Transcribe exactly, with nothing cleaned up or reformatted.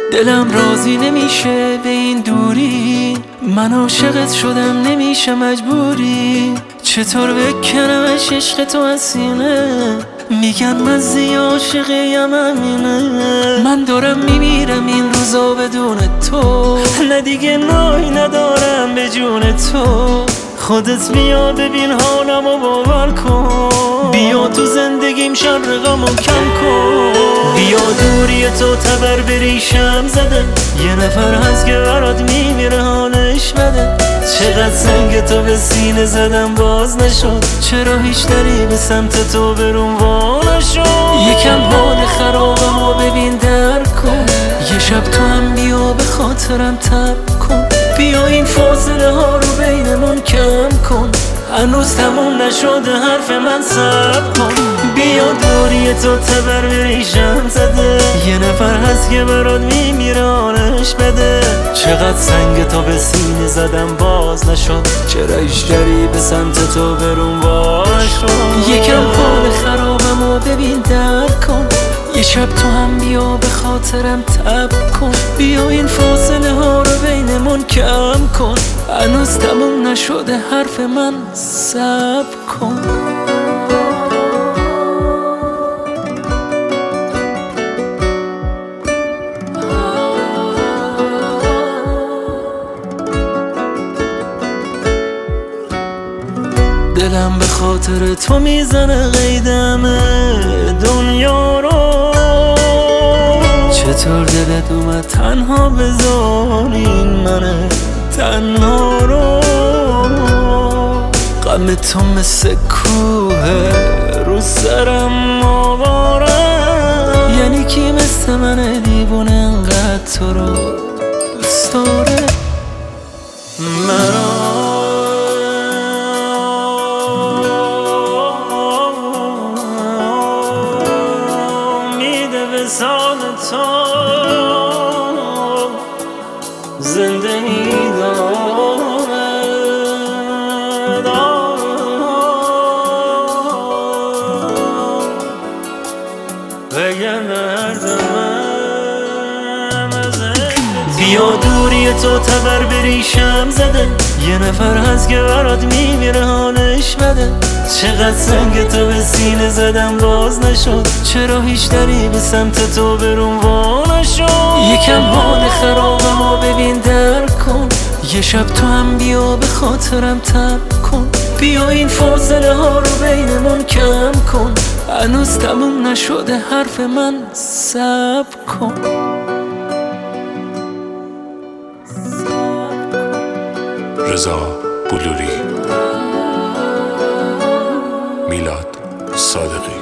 دلم راضی نمیشه به این دوری، من عاشقت شدم نمیشه مجبوری. چطور بکنمش عشق تو از سینه، میگن من زی عاشقیم همینه. من دارم میمیرم این روزا بدون تو، نه دیگه نای ندارم به جون تو. خودت بیا ببین حالمو باور کن، بیا تو زندگیم شر غمو کم کن. بیا دوری تو تبر بریشم زده، یه نفر هست که برات میمیره حالش بده. چقدر سنگ تو به سینه زدم باز نشد، چرا هیچ دری به سمت تو برون وا نشد. یکم حال خرابمو ببین درک کن، یه شب تو هم بیا به خاطرم تب کن. بیا این فاصله ها رو بینمون کم کن، هنوز تموم نشده حرف من صبر کن. بیا دوری تو تبر بریشم زده، یه نفر هست که برات میمیره حالش بده. چقدر سنگ تا به سینه زدم باز نشد، چرا هیچ جری به سمت تو برون وا نشد. یکم حال خرابمو ببین درک کن، یه شب تو هم بیا به خاطرم تب کن. بیا این فاصله ها رو بینمون کم کن، هنوز تموم نشده حرف من صبر کن. دلم به خاطر تو میزنه قیدم دنیا رو، چطور دلت اومد تنها بذارین من تنها رو. غم تو مثل کوه رو سرم آواره، یعنی کی مثل من دیوونه انقدر تو رو دوست داره. مرا سال تو زنده می‌داره، بگم درد من بیا دوری تو تبر بریشم زده، یه نفر هست که برات میمیره حالش بده. چقدر سنگ تو به سینه زدم باز نشد، چرا هیچ دری به سمت تو برون وا نشد. یکم حال خرابمو ببین درک کن، یه شب تو هم بیا به خاطرم تب کن. بیا این فاصله ها رو بینمون کم کن، هنوز تموم نشده حرف من صبر کن. رضا بلوری، میلاد صادقی.